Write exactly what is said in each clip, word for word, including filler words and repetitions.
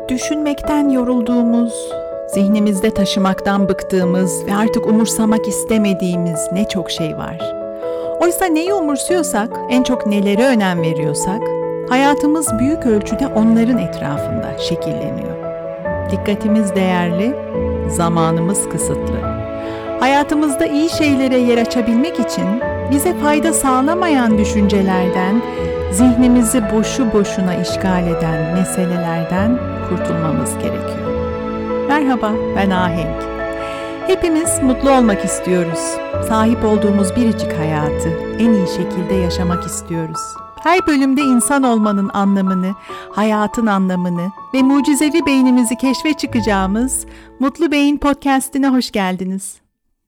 Düşünmekten yorulduğumuz, zihnimizde taşımaktan bıktığımız ve artık umursamak istemediğimiz ne çok şey var. Oysa neyi umursuyorsak, en çok nelere önem veriyorsak, hayatımız büyük ölçüde onların etrafında şekilleniyor. Dikkatimiz değerli, zamanımız kısıtlı. Hayatımızda iyi şeylere yer açabilmek için bize fayda sağlamayan düşüncelerden, zihnimizi boşu boşuna işgal eden meselelerden kurtulmamız gerekiyor. Merhaba, ben Ahenk. Hepimiz mutlu olmak istiyoruz. Sahip olduğumuz biricik hayatı en iyi şekilde yaşamak istiyoruz. Her bölümde insan olmanın anlamını, hayatın anlamını ve mucizevi beynimizi keşfe çıkacağımız Mutlu Beyin Podcast'ine hoş geldiniz.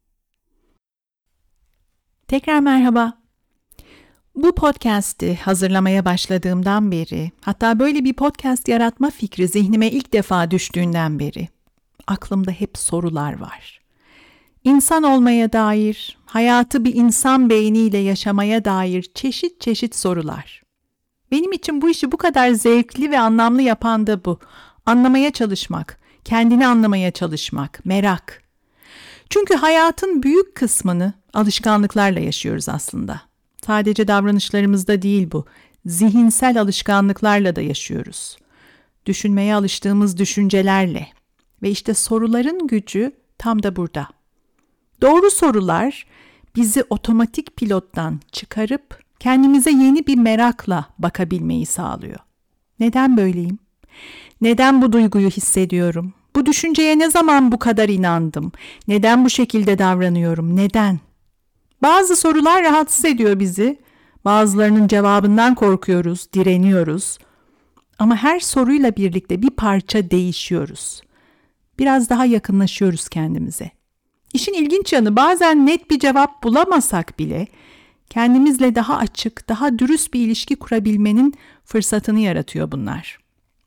Tekrar merhaba. Bu podcast'i hazırlamaya başladığımdan beri, hatta böyle bir podcast yaratma fikri zihnime ilk defa düştüğünden beri, aklımda hep sorular var. İnsan olmaya dair, hayatı bir insan beyniyle yaşamaya dair çeşit çeşit sorular. Benim için bu işi bu kadar zevkli ve anlamlı yapan da bu. Anlamaya çalışmak, kendini anlamaya çalışmak, merak. Çünkü hayatın büyük kısmını alışkanlıklarla yaşıyoruz aslında. Sadece davranışlarımızda değil bu, zihinsel alışkanlıklarla da yaşıyoruz. Düşünmeye alıştığımız düşüncelerle ve işte soruların gücü tam da burada. Doğru sorular bizi otomatik pilottan çıkarıp kendimize yeni bir merakla bakabilmeyi sağlıyor. Neden böyleyim? Neden bu duyguyu hissediyorum? Bu düşünceye ne zaman bu kadar inandım? Neden bu şekilde davranıyorum? Neden? Bazı sorular rahatsız ediyor bizi. Bazılarının cevabından korkuyoruz, direniyoruz. Ama her soruyla birlikte bir parça değişiyoruz. Biraz daha yakınlaşıyoruz kendimize. İşin ilginç yanı bazen net bir cevap bulamasak bile kendimizle daha açık, daha dürüst bir ilişki kurabilmenin fırsatını yaratıyor bunlar.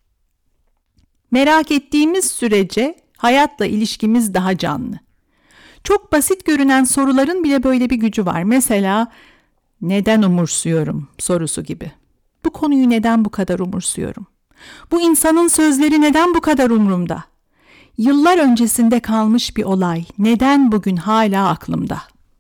Merak ettiğimiz sürece hayatla ilişkimiz daha canlı. Çok basit görünen soruların bile böyle bir gücü var. Mesela neden umursuyorum sorusu gibi. Bu konuyu neden bu kadar umursuyorum? Bu insanın sözleri neden bu kadar umurumda? Yıllar öncesinde kalmış bir olay neden bugün hala aklımda?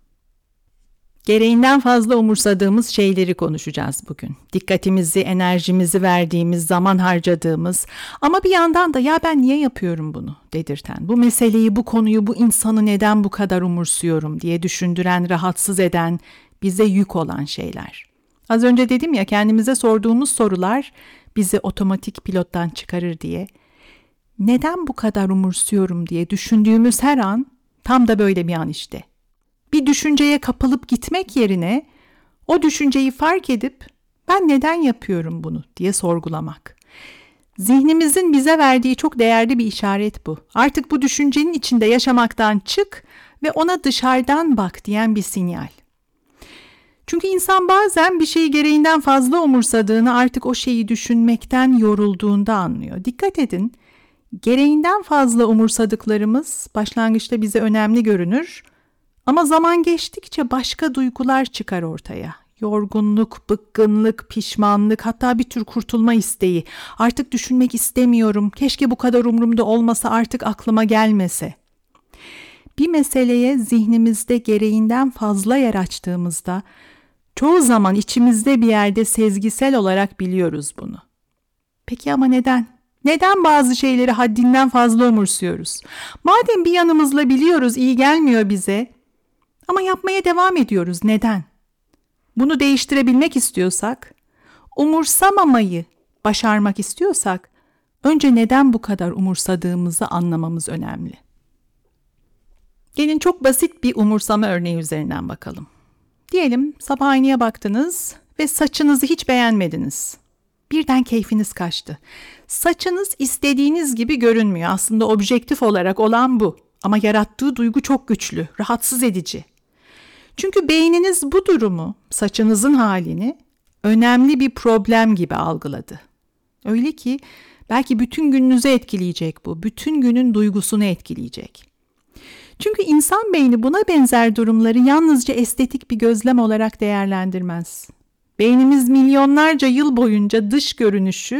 Gereğinden fazla umursadığımız şeyleri konuşacağız bugün. Dikkatimizi, enerjimizi verdiğimiz, zaman harcadığımız ama bir yandan da ya ben niye yapıyorum bunu dedirten, bu meseleyi, bu konuyu, bu insanı neden bu kadar umursuyorum diye düşündüren, rahatsız eden, bize yük olan şeyler. Az önce dedim ya kendimize sorduğumuz sorular bizi otomatik pilottan çıkarır diye. Neden bu kadar umursuyorum diye düşündüğümüz her an tam da böyle bir an işte. Bir düşünceye kapılıp gitmek yerine o düşünceyi fark edip ben neden yapıyorum bunu diye sorgulamak. Zihnimizin bize verdiği çok değerli bir işaret bu. Artık bu düşüncenin içinde yaşamaktan çık ve ona dışarıdan bak diyen bir sinyal. Çünkü insan bazen bir şeyi gereğinden fazla umursadığını artık o şeyi düşünmekten yorulduğunda anlıyor. Dikkat edin, gereğinden fazla umursadıklarımız başlangıçta bize önemli görünür. Ama zaman geçtikçe başka duygular çıkar ortaya. Yorgunluk, bıkkınlık, pişmanlık, hatta bir tür kurtulma isteği. Artık düşünmek istemiyorum, keşke bu kadar umurumda olmasa, artık aklıma gelmese. Bir meseleye zihnimizde gereğinden fazla yer açtığımızda, çoğu zaman içimizde bir yerde sezgisel olarak biliyoruz bunu. Peki ama neden? Neden bazı şeyleri haddinden fazla umursuyoruz? Madem bir yanımızla biliyoruz iyi gelmiyor bize, ama yapmaya devam ediyoruz. Neden? Bunu değiştirebilmek istiyorsak, umursamamayı başarmak istiyorsak, önce neden bu kadar umursadığımızı anlamamız önemli. Gelin çok basit bir umursama örneği üzerinden bakalım. Diyelim sabah aynaya baktınız ve saçınızı hiç beğenmediniz. Birden keyfiniz kaçtı. Saçınız istediğiniz gibi görünmüyor. Aslında objektif olarak olan bu. Ama yarattığı duygu çok güçlü, rahatsız edici. Çünkü beyniniz bu durumu, saçınızın halini önemli bir problem gibi algıladı. Öyle ki belki bütün gününüzü etkileyecek bu, bütün günün duygusunu etkileyecek. Çünkü insan beyni buna benzer durumları yalnızca estetik bir gözlem olarak değerlendirmez. Beynimiz milyonlarca yıl boyunca dış görünüşü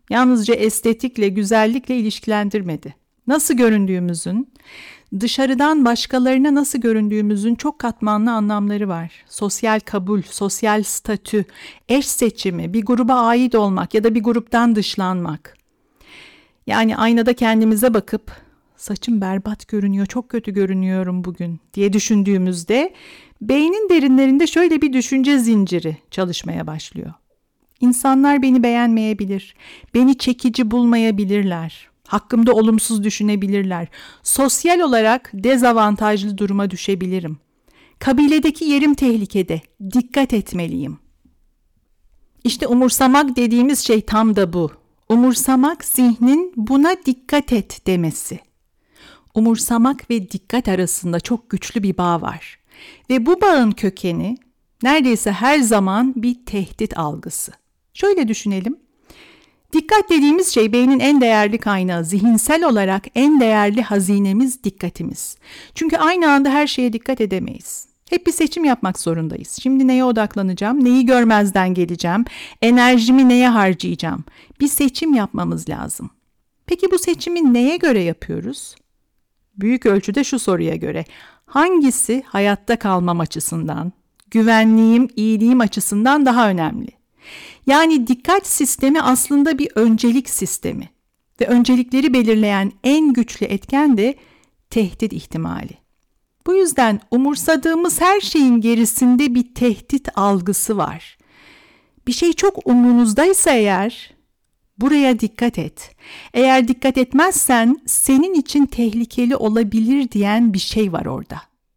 Yalnızca estetikle, güzellikle ilişkilendirmedi. Nasıl göründüğümüzün, dışarıdan başkalarına nasıl göründüğümüzün çok katmanlı anlamları var. Sosyal kabul, sosyal statü, eş seçimi, bir gruba ait olmak ya da bir gruptan dışlanmak. Yani aynada kendimize bakıp saçım berbat görünüyor, çok kötü görünüyorum bugün diye düşündüğümüzde beynin derinlerinde şöyle bir düşünce zinciri çalışmaya başlıyor. İnsanlar beni beğenmeyebilir, beni çekici bulmayabilirler, hakkımda olumsuz düşünebilirler, sosyal olarak dezavantajlı duruma düşebilirim. Kabiledeki yerim tehlikede, dikkat etmeliyim. İşte umursamak dediğimiz şey tam da bu. Umursamak zihnin buna dikkat et demesi. Umursamak ve dikkat arasında çok güçlü bir bağ var. Ve bu bağın kökeni neredeyse her zaman bir tehdit algısı. Şöyle düşünelim. Dikkat dediğimiz şey beynin en değerli kaynağı, zihinsel olarak en değerli hazinemiz dikkatimiz. Çünkü aynı anda her şeye dikkat edemeyiz. Hep bir seçim yapmak zorundayız. Şimdi neye odaklanacağım, neyi görmezden geleceğim, enerjimi neye harcayacağım? Bir seçim yapmamız lazım. Peki bu seçimi neye göre yapıyoruz? Büyük ölçüde şu soruya göre. Hangisi hayatta kalmam açısından, güvenliğim, iyiliğim açısından daha önemli? Yani dikkat sistemi aslında bir öncelik sistemi ve öncelikleri belirleyen en güçlü etken de tehdit ihtimali. Bu yüzden umursadığımız her şeyin gerisinde bir tehdit algısı var. Bir şey çok umrunuzdaysa eğer, buraya dikkat et. Eğer dikkat etmezsen senin için tehlikeli olabilir diyen bir şey var orada.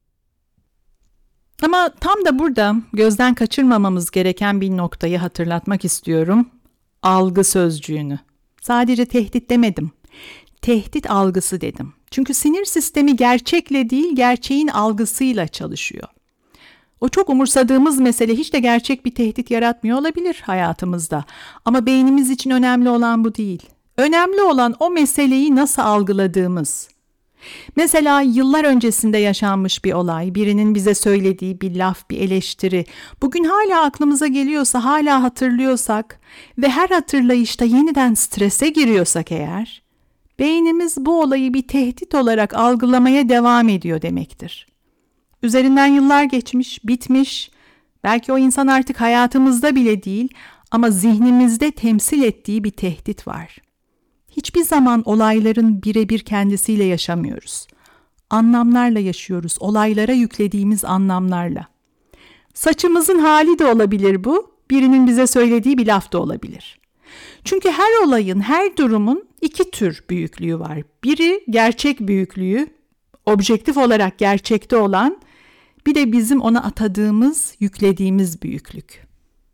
Ama tam da burada gözden kaçırmamamız gereken bir noktayı hatırlatmak istiyorum. Algı sözcüğünü. Sadece tehdit demedim. Tehdit algısı dedim. Çünkü sinir sistemi gerçekle değil, gerçeğin algısıyla çalışıyor. O çok umursadığımız mesele hiç de gerçek bir tehdit yaratmıyor olabilir hayatımızda. Ama beynimiz için önemli olan bu değil. Önemli olan o meseleyi nasıl algıladığımız. Mesela yıllar öncesinde yaşanmış bir olay, birinin bize söylediği bir laf, bir eleştiri, bugün hala aklımıza geliyorsa, hala hatırlıyorsak ve her hatırlayışta yeniden strese giriyorsak eğer, beynimiz bu olayı bir tehdit olarak algılamaya devam ediyor demektir. Üzerinden yıllar geçmiş, bitmiş, belki o insan artık hayatımızda bile değil ama zihnimizde temsil ettiği bir tehdit var. Hiçbir zaman olayların birebir kendisiyle yaşamıyoruz. Anlamlarla yaşıyoruz, olaylara yüklediğimiz anlamlarla. Saçımızın hali de olabilir bu, birinin bize söylediği bir laf da olabilir. Çünkü her olayın, her durumun iki tür büyüklüğü var. Biri gerçek büyüklüğü, objektif olarak gerçekte olan, bir de bizim ona atadığımız, yüklediğimiz büyüklük.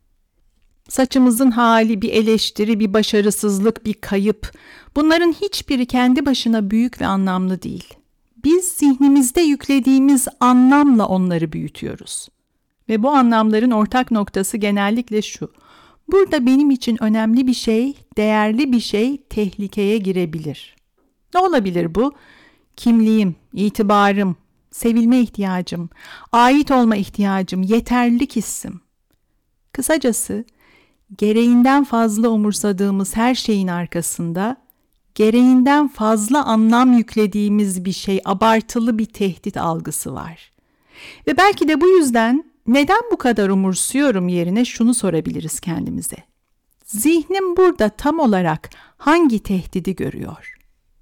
Saçımızın hali, bir eleştiri, bir başarısızlık, bir kayıp, bunların hiçbiri kendi başına büyük ve anlamlı değil. Biz zihnimizde yüklediğimiz anlamla onları büyütüyoruz. Ve bu anlamların ortak noktası genellikle şu: burada benim için önemli bir şey, değerli bir şey tehlikeye girebilir. Ne olabilir bu? Kimliğim, itibarım, sevilme ihtiyacım, ait olma ihtiyacım, yeterlilik hissim. Kısacası, gereğinden fazla umursadığımız her şeyin arkasında, gereğinden fazla anlam yüklediğimiz bir şey, abartılı bir tehdit algısı var. Ve belki de bu yüzden neden bu kadar umursuyorum yerine şunu sorabiliriz kendimize. Zihnim burada tam olarak hangi tehdidi görüyor?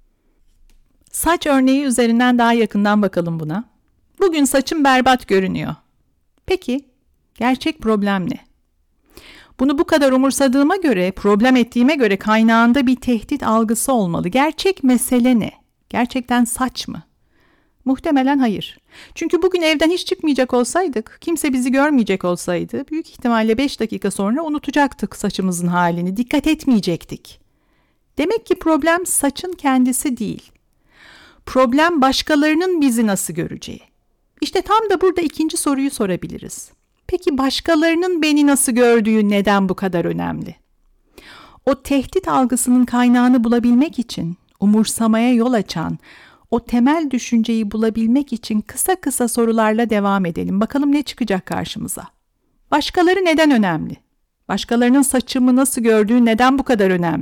Saç örneği üzerinden daha yakından bakalım buna. Bugün saçım berbat görünüyor. Peki, gerçek problem ne? Bunu bu kadar umursadığıma göre, problem ettiğime göre kaynağında bir tehdit algısı olmalı. Gerçek mesele ne? Gerçekten saç mı? Muhtemelen hayır. Çünkü bugün evden hiç çıkmayacak olsaydık, kimse bizi görmeyecek olsaydı, büyük ihtimalle beş dakika sonra unutacaktık saçımızın halini, dikkat etmeyecektik. Demek ki problem saçın kendisi değil. Problem başkalarının bizi nasıl göreceği. İşte tam da burada ikinci soruyu sorabiliriz. Peki başkalarının beni nasıl gördüğü neden bu kadar önemli? O tehdit algısının kaynağını bulabilmek için, umursamaya yol açan, o temel düşünceyi bulabilmek için kısa kısa sorularla devam edelim. Bakalım ne çıkacak karşımıza? Başkaları neden önemli? Başkalarının saçımı nasıl gördüğü neden bu kadar önemli?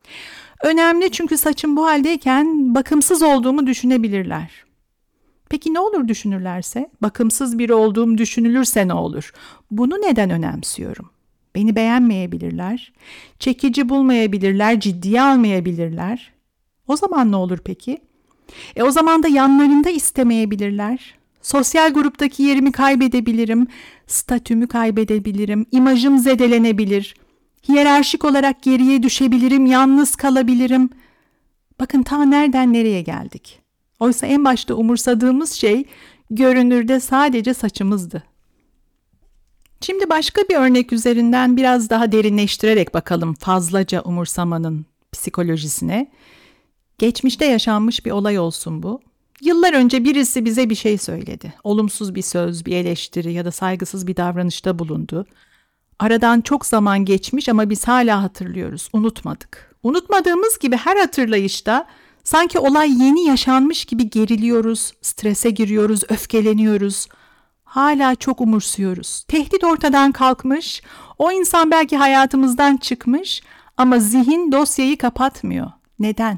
Önemli çünkü saçım bu haldeyken bakımsız olduğumu düşünebilirler. Peki ne olur düşünürlerse? Bakımsız biri olduğum düşünülürse ne olur? Bunu neden önemsiyorum? Beni beğenmeyebilirler, çekici bulmayabilirler, ciddiye almayabilirler. O zaman ne olur peki? E o zaman da yanlarında istemeyebilirler. Sosyal gruptaki yerimi kaybedebilirim, statümü kaybedebilirim, imajım zedelenebilir. Hiyerarşik olarak geriye düşebilirim, yalnız kalabilirim. Bakın ta nereden nereye geldik. Oysa en başta umursadığımız şey görünürde sadece saçımızdı. Şimdi başka bir örnek üzerinden biraz daha derinleştirerek bakalım fazlaca umursamanın psikolojisine. Geçmişte yaşanmış bir olay olsun bu. Yıllar önce birisi bize bir şey söyledi. Olumsuz bir söz, bir eleştiri ya da saygısız bir davranışta bulundu. Aradan çok zaman geçmiş ama biz hala hatırlıyoruz, unutmadık. Unutmadığımız gibi her hatırlayışta sanki olay yeni yaşanmış gibi geriliyoruz, strese giriyoruz, öfkeleniyoruz. Hala çok umursuyoruz. Tehdit ortadan kalkmış, o insan belki hayatımızdan çıkmış ama zihin dosyayı kapatmıyor. Neden?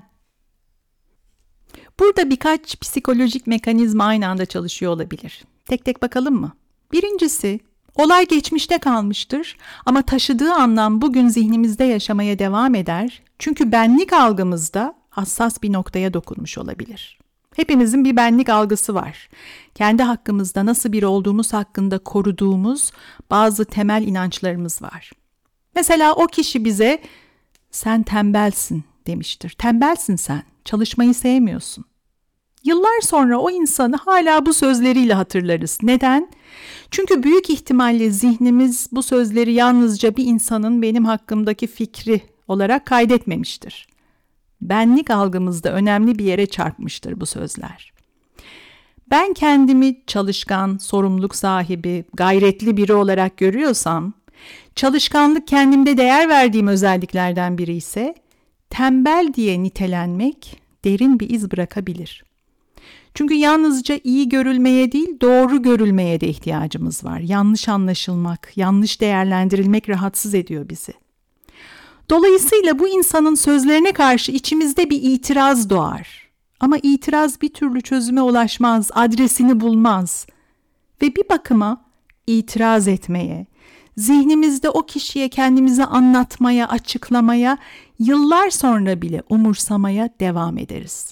Burada birkaç psikolojik mekanizma aynı anda çalışıyor olabilir. Tek tek bakalım mı? Birincisi, olay geçmişte kalmıştır ama taşıdığı anlam bugün zihnimizde yaşamaya devam eder. Çünkü benlik algımızda hassas bir noktaya dokunmuş olabilir. Hepimizin bir benlik algısı var. Kendi hakkımızda nasıl biri olduğumuz hakkında koruduğumuz bazı temel inançlarımız var. Mesela o kişi bize "Sen tembelsin" demiştir. Tembelsin sen, çalışmayı sevmiyorsun. Yıllar sonra o insanı hala bu sözleriyle hatırlarız. Neden? Çünkü büyük ihtimalle zihnimiz bu sözleri yalnızca bir insanın benim hakkımdaki fikri olarak kaydetmemiştir. Benlik algımızda önemli bir yere çarpmıştır bu sözler. Ben kendimi çalışkan, sorumluluk sahibi, gayretli biri olarak görüyorsam, çalışkanlık kendimde değer verdiğim özelliklerden biri ise, tembel diye nitelenmek derin bir iz bırakabilir. Çünkü yalnızca iyi görülmeye değil, doğru görülmeye de ihtiyacımız var. Yanlış anlaşılmak, yanlış değerlendirilmek rahatsız ediyor bizi. Dolayısıyla bu insanın sözlerine karşı içimizde bir itiraz doğar. Ama itiraz bir türlü çözüme ulaşmaz, adresini bulmaz. Ve bir bakıma itiraz etmeye, zihnimizde o kişiye kendimizi anlatmaya, açıklamaya, yıllar sonra bile umursamaya devam ederiz.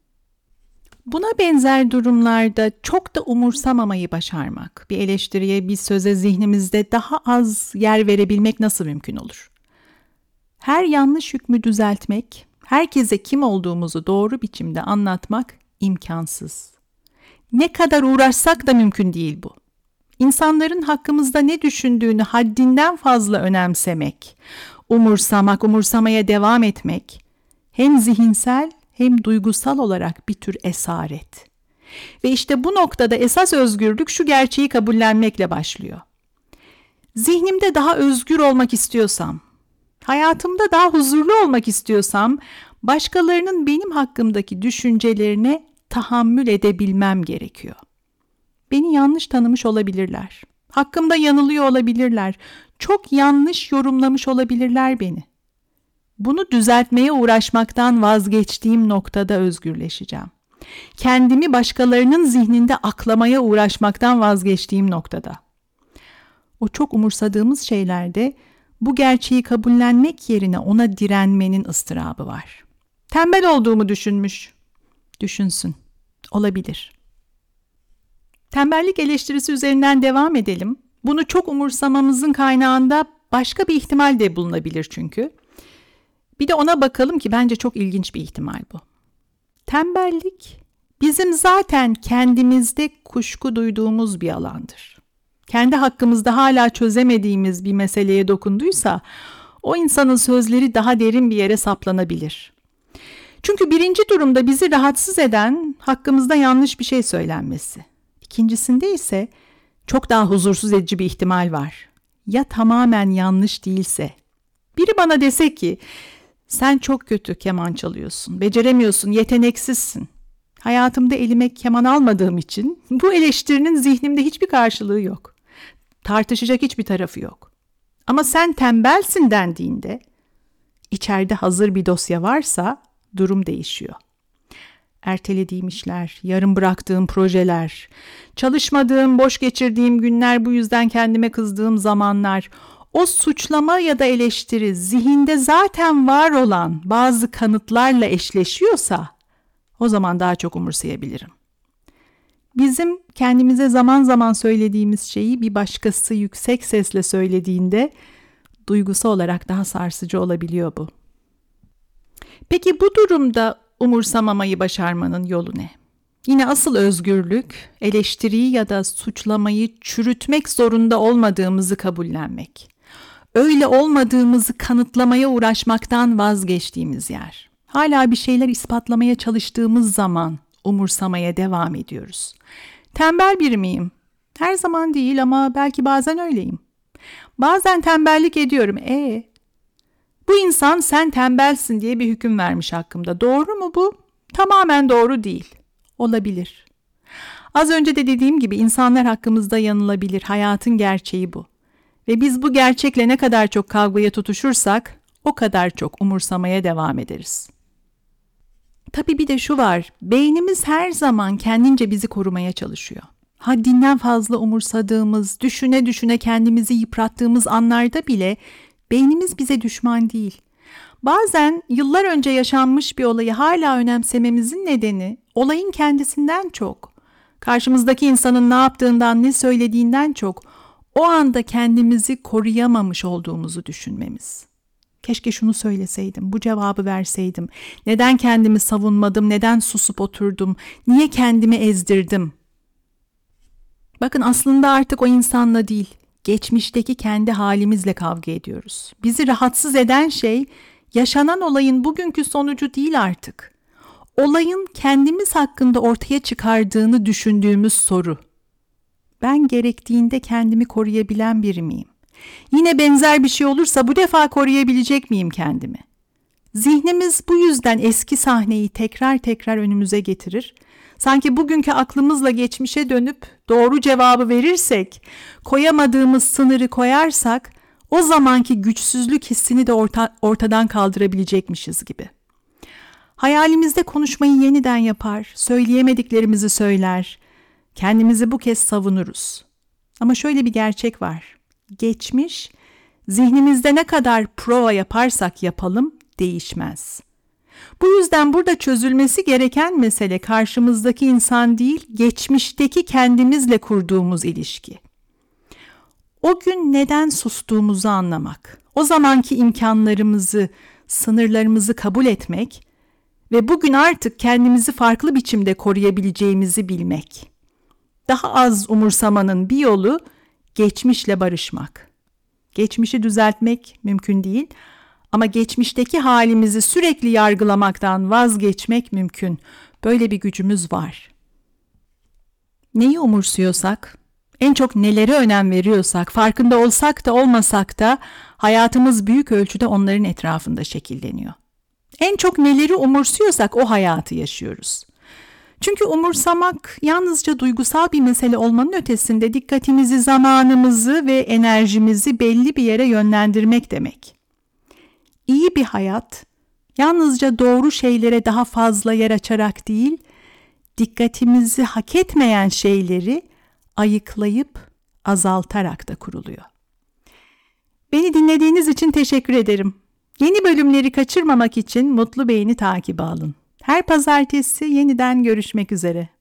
Buna benzer durumlarda çok da umursamamayı başarmak, bir eleştiriye, bir söze zihnimizde daha az yer verebilmek nasıl mümkün olur? Her yanlış hükmü düzeltmek, herkese kim olduğumuzu doğru biçimde anlatmak imkansız. Ne kadar uğraşsak da mümkün değil bu. İnsanların hakkımızda ne düşündüğünü haddinden fazla önemsemek, umursamak, umursamaya devam etmek hem zihinsel hem duygusal olarak bir tür esaret. Ve işte bu noktada esas özgürlük şu gerçeği kabullenmekle başlıyor. Zihnimde daha özgür olmak istiyorsam, hayatımda daha huzurlu olmak istiyorsam, başkalarının benim hakkımdaki düşüncelerine tahammül edebilmem gerekiyor. Beni yanlış tanımış olabilirler. Hakkımda yanılıyor olabilirler. Çok yanlış yorumlamış olabilirler beni. Bunu düzeltmeye uğraşmaktan vazgeçtiğim noktada özgürleşeceğim. Kendimi başkalarının zihninde aklamaya uğraşmaktan vazgeçtiğim noktada. O çok umursadığımız şeylerde bu gerçeği kabullenmek yerine ona direnmenin ıstırabı var. Tembel olduğumu düşünmüş. Düşünsün. Olabilir. Tembellik eleştirisi üzerinden devam edelim. Bunu çok umursamamızın kaynağında başka bir ihtimal de bulunabilir çünkü. Bir de ona bakalım ki bence çok ilginç bir ihtimal bu. Tembellik bizim zaten kendimizde kuşku duyduğumuz bir alandır. Kendi hakkımızda hala çözemediğimiz bir meseleye dokunduysa o insanın sözleri daha derin bir yere saplanabilir. Çünkü birinci durumda bizi rahatsız eden hakkımızda yanlış bir şey söylenmesi. İkincisinde ise çok daha huzursuz edici bir ihtimal var. Ya tamamen yanlış değilse? Biri bana dese ki, sen çok kötü keman çalıyorsun, beceremiyorsun, yeteneksizsin. Hayatımda elime keman almadığım için bu eleştirinin zihnimde hiçbir karşılığı yok. Tartışacak hiçbir tarafı yok. Ama sen tembelsin dendiğinde, İçeride hazır bir dosya varsa durum değişiyor. Ertelediğim işler, yarım bıraktığım projeler, çalışmadığım, boş geçirdiğim günler, bu yüzden kendime kızdığım zamanlar, o suçlama ya da eleştiri zihinde zaten var olan bazı kanıtlarla eşleşiyorsa o zaman daha çok umursayabilirim. Bizim kendimize zaman zaman söylediğimiz şeyi bir başkası yüksek sesle söylediğinde duygusal olarak daha sarsıcı olabiliyor bu. Peki bu durumda umursamamayı başarmanın yolu ne? Yine asıl özgürlük, eleştiriyi ya da suçlamayı çürütmek zorunda olmadığımızı kabullenmek. Öyle olmadığımızı kanıtlamaya uğraşmaktan vazgeçtiğimiz yer. Hala bir şeyler ispatlamaya çalıştığımız zaman umursamaya devam ediyoruz. Tembel biri miyim? Her zaman değil ama belki bazen öyleyim. Bazen tembellik ediyorum. E bu insan sen tembelsin diye bir hüküm vermiş hakkımda. Doğru mu bu? Tamamen doğru değil. Olabilir. Az önce de dediğim gibi insanlar hakkımızda yanılabilir. Hayatın gerçeği bu. Ve biz bu gerçekle ne kadar çok kavgaya tutuşursak o kadar çok umursamaya devam ederiz. Tabii bir de şu var. Beynimiz her zaman kendince bizi korumaya çalışıyor. Haddinden fazla umursadığımız, düşüne düşüne kendimizi yıprattığımız anlarda bile beynimiz bize düşman değil. Bazen yıllar önce yaşanmış bir olayı hala önemsememizin nedeni olayın kendisinden çok, karşımızdaki insanın ne yaptığından, ne söylediğinden çok o anda kendimizi koruyamamış olduğumuzu düşünmemiz. Keşke şunu söyleseydim, bu cevabı verseydim, neden kendimi savunmadım, neden susup oturdum, niye kendimi ezdirdim? Bakın aslında artık o insanla değil, geçmişteki kendi halimizle kavga ediyoruz. Bizi rahatsız eden şey yaşanan olayın bugünkü sonucu değil artık. Olayın kendimiz hakkında ortaya çıkardığını düşündüğümüz soru. Ben gerektiğinde kendimi koruyabilen biri miyim? Yine benzer bir şey olursa bu defa koruyabilecek miyim kendimi? Zihnimiz bu yüzden eski sahneyi tekrar tekrar önümüze getirir. Sanki bugünkü aklımızla geçmişe dönüp doğru cevabı verirsek, koyamadığımız sınırı koyarsak, o zamanki güçsüzlük hissini de orta, ortadan kaldırabilecekmişiz gibi. Hayalimizde konuşmayı yeniden yapar, söyleyemediklerimizi söyler, kendimizi bu kez savunuruz. Ama şöyle bir gerçek var. Geçmiş, zihnimizde ne kadar prova yaparsak yapalım değişmez. Bu yüzden burada çözülmesi gereken mesele karşımızdaki insan değil, geçmişteki kendimizle kurduğumuz ilişki. O gün neden sustuğumuzu anlamak, o zamanki imkanlarımızı, sınırlarımızı kabul etmek ve bugün artık kendimizi farklı biçimde koruyabileceğimizi bilmek. Daha az umursamanın bir yolu geçmişle barışmak. Geçmişi düzeltmek mümkün değil ama geçmişteki halimizi sürekli yargılamaktan vazgeçmek mümkün. Böyle bir gücümüz var. Neyi umursuyorsak, en çok nelere önem veriyorsak, farkında olsak da olmasak da hayatımız büyük ölçüde onların etrafında şekilleniyor. En çok neleri umursuyorsak o hayatı yaşıyoruz. Çünkü umursamak yalnızca duygusal bir mesele olmanın ötesinde dikkatimizi, zamanımızı ve enerjimizi belli bir yere yönlendirmek demek. İyi bir hayat yalnızca doğru şeylere daha fazla yer açarak değil, dikkatimizi hak etmeyen şeyleri ayıklayıp azaltarak da kuruluyor. Beni dinlediğiniz için teşekkür ederim. Yeni bölümleri kaçırmamak için Mutlu Beyni takibe alın. Her pazartesi yeniden görüşmek üzere.